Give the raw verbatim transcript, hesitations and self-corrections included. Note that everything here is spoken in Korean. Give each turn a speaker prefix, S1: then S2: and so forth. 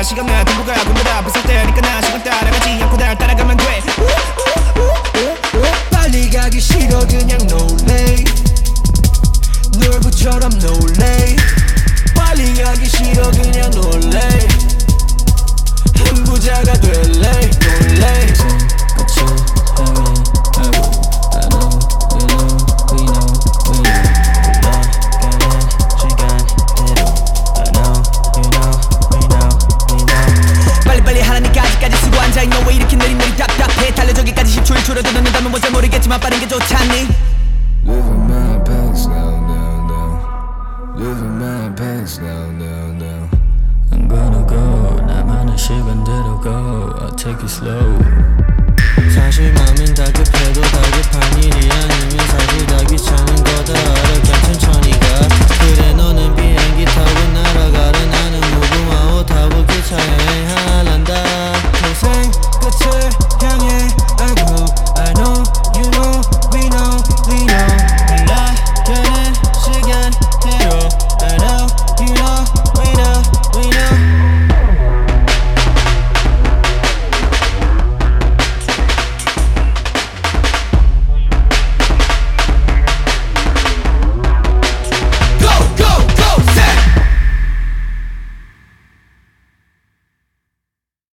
S1: 시간 내 전부가 전부 다 비슷하니까 나 시간 따라가지 않고 날 따라가면 돼.
S2: 빨리 가기 싫어 그냥 no late 놀부처럼 no late 빨리 가기 싫어 그냥 no late 한 부자가 될래 no late
S3: 같이 향해 가고 I know you know we know we know 흘러가는 시간대로 I know you know we know we know
S4: 빨리빨리 하라니까 아직까지 쓰고 앉아있노 왜 이렇게 느릿느릿 답답해 달려저기까지 십 초일 줄어들었는다면 뭔지 모르겠지만 빠른 게 좋잖니.
S3: Living my past now now now Living my past now now now I'm gonna go 나만의 시간대로 go I'll take it slow 사실 맘은 다급해도 다급한 일이 아니면